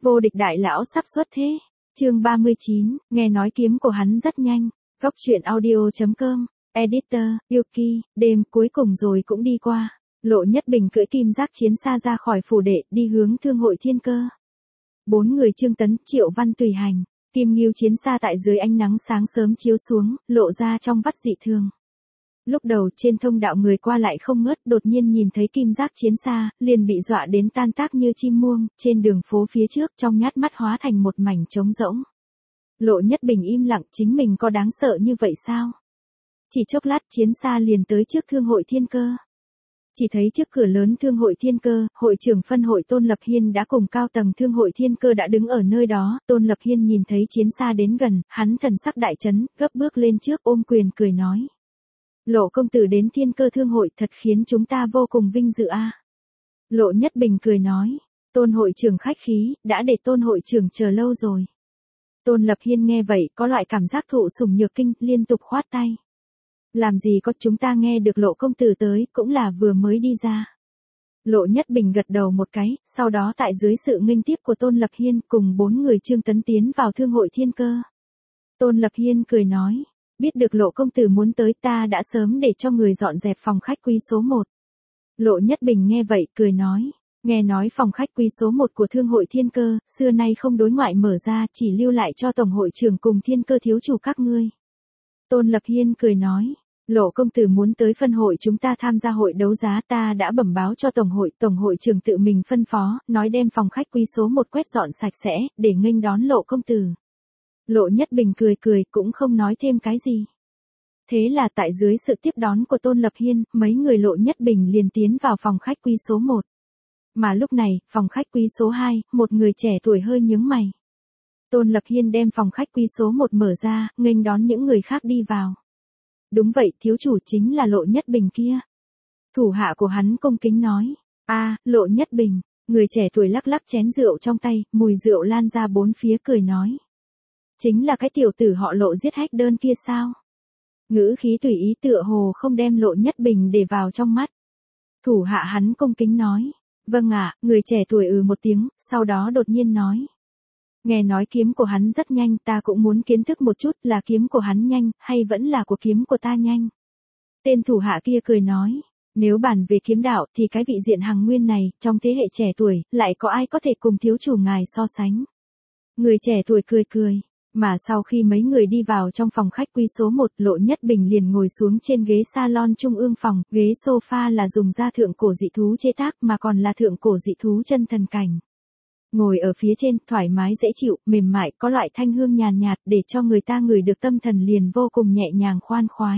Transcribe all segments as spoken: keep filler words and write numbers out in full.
Vô địch đại lão sắp xuất thế. Chương ba mươi chín, nghe nói kiếm của hắn rất nhanh. Góc truyện audio chấm com, editor, Yuki, đêm cuối cùng rồi cũng đi qua. Lộ Nhất Bình cưỡi kim giác chiến xa ra khỏi phủ đệ, đi hướng Thương hội Thiên Cơ. Bốn người Trương Tấn, Triệu Văn tùy hành. Kim Ngưu chiến xa tại dưới ánh nắng sáng sớm chiếu xuống, lộ ra trong vắt dị thường. Lúc đầu trên thông đạo người qua lại không ngớt, đột nhiên nhìn thấy kim giác chiến xa, liền bị dọa đến tan tác như chim muông, trên đường phố phía trước trong nhát mắt hóa thành một mảnh trống rỗng. Lộ Nhất Bình im lặng, chính mình có đáng sợ như vậy sao? Chỉ chốc lát chiến xa liền tới trước Thương hội Thiên Cơ. Chỉ thấy trước cửa lớn Thương hội Thiên Cơ, hội trưởng phân hội Tôn Lập Hiên đã cùng cao tầng Thương hội Thiên Cơ đã đứng ở nơi đó. Tôn Lập Hiên nhìn thấy chiến xa đến gần, hắn thần sắc đại chấn, gấp bước lên trước ôm quyền cười nói. Lộ công tử đến Thiên Cơ Thương hội thật khiến chúng ta vô cùng vinh dự a. À. Lộ Nhất Bình cười nói, Tôn hội trưởng khách khí, đã để Tôn hội trưởng chờ lâu rồi. Tôn Lập Hiên nghe vậy có loại cảm giác thụ sủng nhược kinh, liên tục khoát tay. Làm gì có, chúng ta nghe được Lộ công tử tới, cũng là vừa mới đi ra. Lộ Nhất Bình gật đầu một cái, sau đó tại dưới sự nghênh tiếp của Tôn Lập Hiên cùng bốn người Trương Tấn tiến vào Thương hội Thiên Cơ. Tôn Lập Hiên cười nói, biết được Lộ công tử muốn tới, ta đã sớm để cho người dọn dẹp phòng khách quý số một. Lộ Nhất Bình nghe vậy cười nói, nghe nói phòng khách quý số một của Thương hội Thiên Cơ, xưa nay không đối ngoại mở ra, chỉ lưu lại cho Tổng hội trưởng cùng Thiên Cơ thiếu chủ các ngươi. Tôn Lập Hiên cười nói, Lộ công tử muốn tới phân hội chúng ta tham gia hội đấu giá, ta đã bẩm báo cho Tổng hội, Tổng hội trưởng tự mình phân phó, nói đem phòng khách quý số một quét dọn sạch sẽ, để nghênh đón Lộ công tử. Lộ Nhất Bình cười cười, cũng không nói thêm cái gì. Thế là tại dưới sự tiếp đón của Tôn Lập Hiên, mấy người Lộ Nhất Bình liền tiến vào phòng khách quý số một. Mà lúc này, phòng khách quý số hai, một người trẻ tuổi hơi nhướng mày. Tôn Lập Hiên đem phòng khách quý số một mở ra, nghênh đón những người khác đi vào. Đúng vậy, thiếu chủ chính là Lộ Nhất Bình kia. Thủ hạ của hắn cung kính nói, a, Lộ Nhất Bình. Người trẻ tuổi lắc lắc chén rượu trong tay, mùi rượu lan ra bốn phía cười nói. Chính là cái tiểu tử họ Lộ giết hách đơn kia sao? Ngữ khí tùy ý tựa hồ không đem Lộ Nhất Bình để vào trong mắt. Thủ hạ hắn cung kính nói, vâng ạ, người trẻ tuổi ừ một tiếng, sau đó đột nhiên nói. Nghe nói kiếm của hắn rất nhanh, ta cũng muốn kiến thức một chút, là kiếm của hắn nhanh, hay vẫn là của kiếm của ta nhanh. Tên thủ hạ kia cười nói, nếu bàn về kiếm đạo thì cái vị diện Hằng Nguyên này, trong thế hệ trẻ tuổi, lại có ai có thể cùng thiếu chủ ngài so sánh. Người trẻ tuổi cười cười, mà sau khi mấy người đi vào trong phòng khách quý số một, Lộ Nhất Bình liền ngồi xuống trên ghế salon trung ương phòng, ghế sofa là dùng da thượng cổ dị thú chế tác mà còn là thượng cổ dị thú chân thần cảnh. Ngồi ở phía trên, thoải mái dễ chịu, mềm mại, có loại thanh hương nhàn nhạt, để cho người ta ngửi được tâm thần liền vô cùng nhẹ nhàng khoan khoái.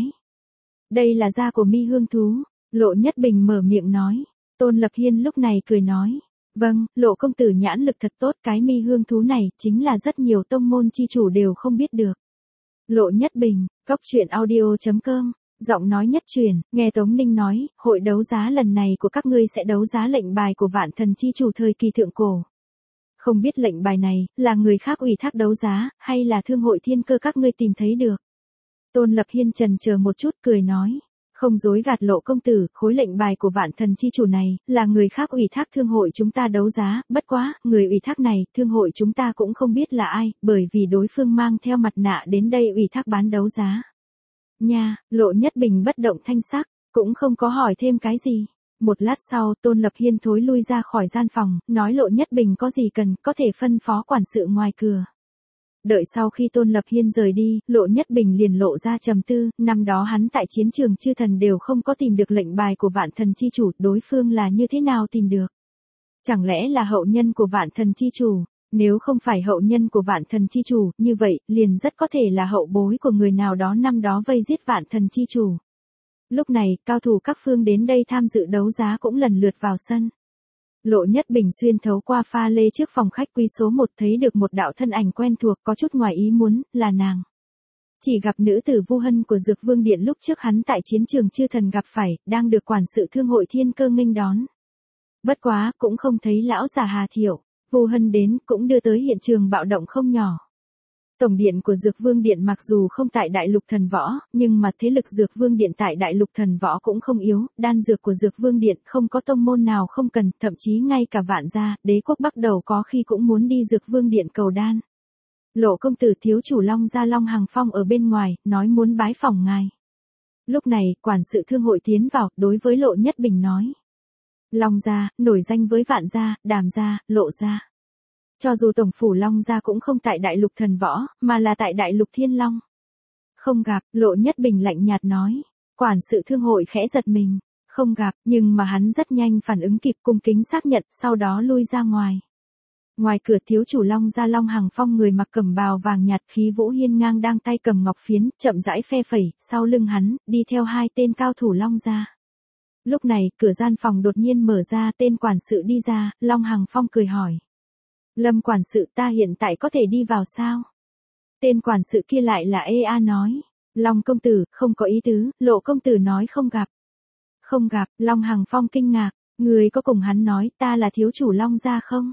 Đây là da của mi hương thú, Lộ Nhất Bình mở miệng nói. Tôn Lập Hiên lúc này cười nói, vâng, Lộ công tử nhãn lực thật tốt, cái mi hương thú này chính là rất nhiều tông môn chi chủ đều không biết được. Lộ Nhất Bình, góc truyện audio chấm com, giọng nói nhất truyền, nghe Tống Ninh nói, hội đấu giá lần này của các ngươi sẽ đấu giá lệnh bài của Vạn Thần chi chủ thời kỳ thượng cổ. Không biết lệnh bài này, là người khác ủy thác đấu giá, hay là Thương hội Thiên Cơ các ngươi tìm thấy được. Tôn Lập Hiên chần chờ một chút cười nói, không dối gạt Lộ công tử, khối lệnh bài của Vạn Thần chi chủ này, là người khác ủy thác Thương hội chúng ta đấu giá, bất quá, người ủy thác này, Thương hội chúng ta cũng không biết là ai, bởi vì đối phương mang theo mặt nạ đến đây ủy thác bán đấu giá. Nha, Lộ Nhất Bình bất động thanh sắc, cũng không có hỏi thêm cái gì. Một lát sau, Tôn Lập Hiên thối lui ra khỏi gian phòng, nói Lộ Nhất Bình có gì cần, có thể phân phó quản sự ngoài cửa. Đợi sau khi Tôn Lập Hiên rời đi, Lộ Nhất Bình liền lộ ra trầm tư, năm đó hắn tại chiến trường chư thần đều không có tìm được lệnh bài của Vạn Thần chi chủ, đối phương là như thế nào tìm được? Chẳng lẽ là hậu nhân của Vạn Thần chi chủ? Nếu không phải hậu nhân của Vạn Thần chi chủ, như vậy, liền rất có thể là hậu bối của người nào đó năm đó vây giết Vạn Thần chi chủ. Lúc này, cao thủ các phương đến đây tham dự đấu giá cũng lần lượt vào sân. Lộ Nhất Bình xuyên thấu qua pha lê trước phòng khách quý số một, thấy được một đạo thân ảnh quen thuộc, có chút ngoài ý muốn, là nàng. Chỉ gặp nữ tử Vu Hân của Dược Vương Điện lúc trước hắn tại chiến trường chư thần gặp phải, đang được quản sự Thương hội Thiên Cơ nghênh đón. Bất quá, cũng không thấy lão già Hà Thiệu. Vu Hân đến, cũng đưa tới hiện trường bạo động không nhỏ. Tổng điện của Dược Vương Điện mặc dù không tại Đại Lục Thần Võ, nhưng mà thế lực Dược Vương Điện tại Đại Lục Thần Võ cũng không yếu, đan dược của Dược Vương Điện không có tông môn nào không cần, thậm chí ngay cả Vạn gia, đế quốc Bắc Đầu có khi cũng muốn đi Dược Vương Điện cầu đan. Lộ công tử thiếu chủ Long gia Long Hằng Phong ở bên ngoài, nói muốn bái phỏng ngài. Lúc này, quản sự thương hội tiến vào, đối với Lộ Nhất Bình nói. Long gia, nổi danh với Vạn gia, Đàm gia, Lộ gia. Cho dù tổng phủ Long gia cũng không tại Đại Lục Thần Võ, mà là tại Đại Lục Thiên Long. Không gặp, Lộ Nhất Bình lạnh nhạt nói. Quản sự thương hội khẽ giật mình. Không gặp, nhưng mà hắn rất nhanh phản ứng kịp, cung kính xác nhận, sau đó lui ra ngoài. Ngoài cửa thiếu chủ Long gia Long Hằng Phong người mặc cẩm bào vàng nhạt, khí vũ hiên ngang đang tay cầm ngọc phiến, chậm rãi phe phẩy, sau lưng hắn, đi theo hai tên cao thủ Long gia. Lúc này, cửa gian phòng đột nhiên mở ra, tên quản sự đi ra, Long Hằng Phong cười hỏi. Lâm quản sự, ta hiện tại có thể đi vào sao? Tên quản sự kia lại là ê a nói. Long công tử, không có ý tứ, Lộ công tử nói không gặp. Không gặp, Long Hằng Phong kinh ngạc, người có cùng hắn nói ta là thiếu chủ Long gia không?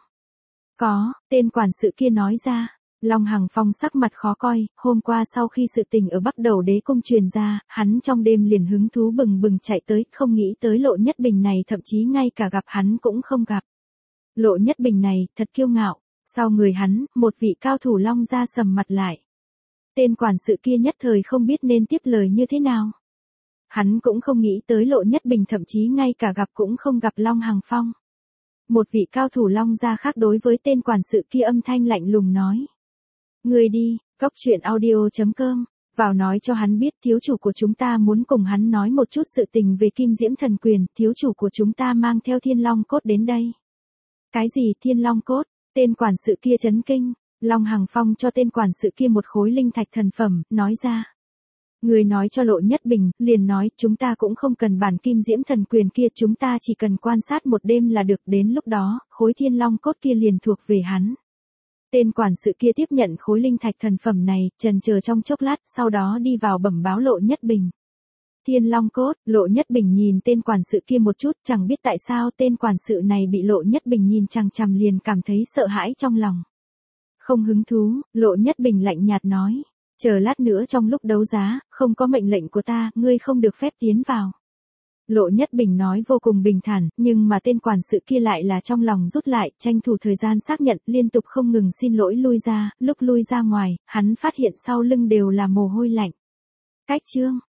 Có, tên quản sự kia nói ra. Long Hằng Phong sắc mặt khó coi, hôm qua sau khi sự tình ở Bắc Đầu đế cung truyền ra, hắn trong đêm liền hứng thú bừng bừng chạy tới, không nghĩ tới Lộ Nhất Bình này thậm chí ngay cả gặp hắn cũng không gặp. Lộ Nhất Bình này, thật kiêu ngạo, sau người hắn, một vị cao thủ Long gia sầm mặt lại. Tên quản sự kia nhất thời không biết nên tiếp lời như thế nào. Hắn cũng không nghĩ tới Lộ Nhất Bình thậm chí ngay cả gặp cũng không gặp Long Hằng Phong. Một vị cao thủ Long gia khác đối với tên quản sự kia âm thanh lạnh lùng nói. Người đi, góc truyện audio chấm com, vào nói cho hắn biết thiếu chủ của chúng ta muốn cùng hắn nói một chút sự tình về Kim Diễm Thần Quyền, thiếu chủ của chúng ta mang theo Thiên Long Cốt đến đây. Cái gì Thiên Long Cốt? Tên quản sự kia chấn kinh, Long Hằng Phong cho tên quản sự kia một khối linh thạch thần phẩm, nói ra. Người nói cho Lộ Nhất Bình, liền nói, chúng ta cũng không cần bản Kim Diễm Thần Quyền kia, chúng ta chỉ cần quan sát một đêm là được, đến lúc đó, khối Thiên Long Cốt kia liền thuộc về hắn. Tên quản sự kia tiếp nhận khối linh thạch thần phẩm này, chần chờ trong chốc lát, sau đó đi vào bẩm báo Lộ Nhất Bình. Thiên Long Cốt, Lộ Nhất Bình nhìn tên quản sự kia một chút, chẳng biết tại sao tên quản sự này bị Lộ Nhất Bình nhìn chằm chằm liền cảm thấy sợ hãi trong lòng. Không hứng thú, Lộ Nhất Bình lạnh nhạt nói. Chờ lát nữa trong lúc đấu giá, không có mệnh lệnh của ta, ngươi không được phép tiến vào. Lộ Nhất Bình nói vô cùng bình thản, nhưng mà tên quản sự kia lại là trong lòng rút lại, tranh thủ thời gian xác nhận, liên tục không ngừng xin lỗi lui ra, lúc lui ra ngoài, hắn phát hiện sau lưng đều là mồ hôi lạnh. Cách chương